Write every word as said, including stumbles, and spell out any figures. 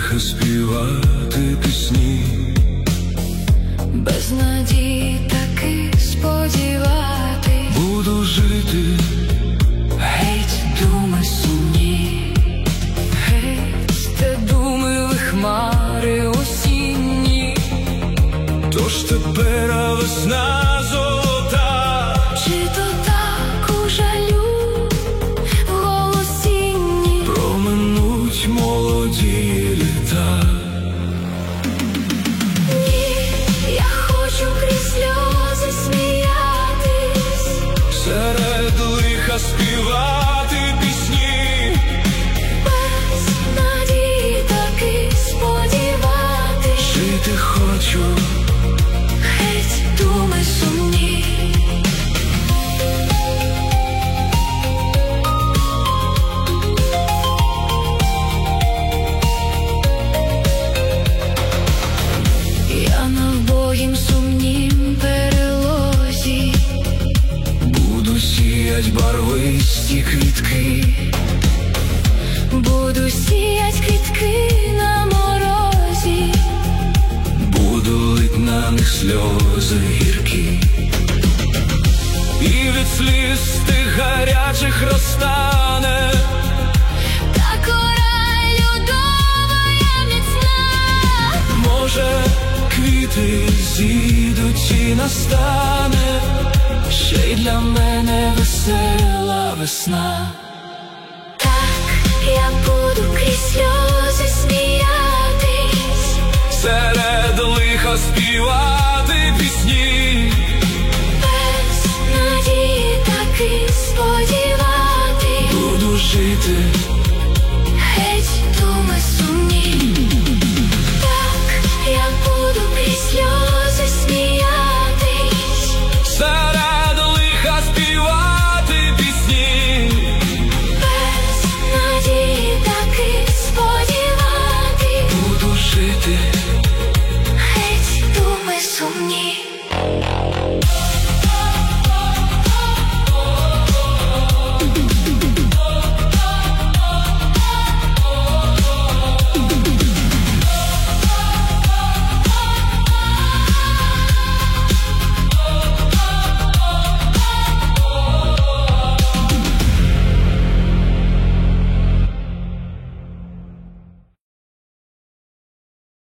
лиха співати пісні, без надії таки сподіватись. Буду жити, геть думи сумні, геть те думи хмари осінні. тож тепер весна золота, Чи то так у жалю голосінні проминуть молоді літа. Ні, я хочу крізь сльози сміятись, Серед лиха співати пісні, без надії таки сподіватись. жити хочу, Геть думи сумні. Я на вбогім сумнім перелозі буду сіять барвисті квітки, буду сіять квітки на морозі, буду лить на них сльози гіркі, і від сліз тих гарячих розтане та кора льодова я міцна. може, квіти зійдуть і настане ще й для мене весела весна. Так я буду крізь сльози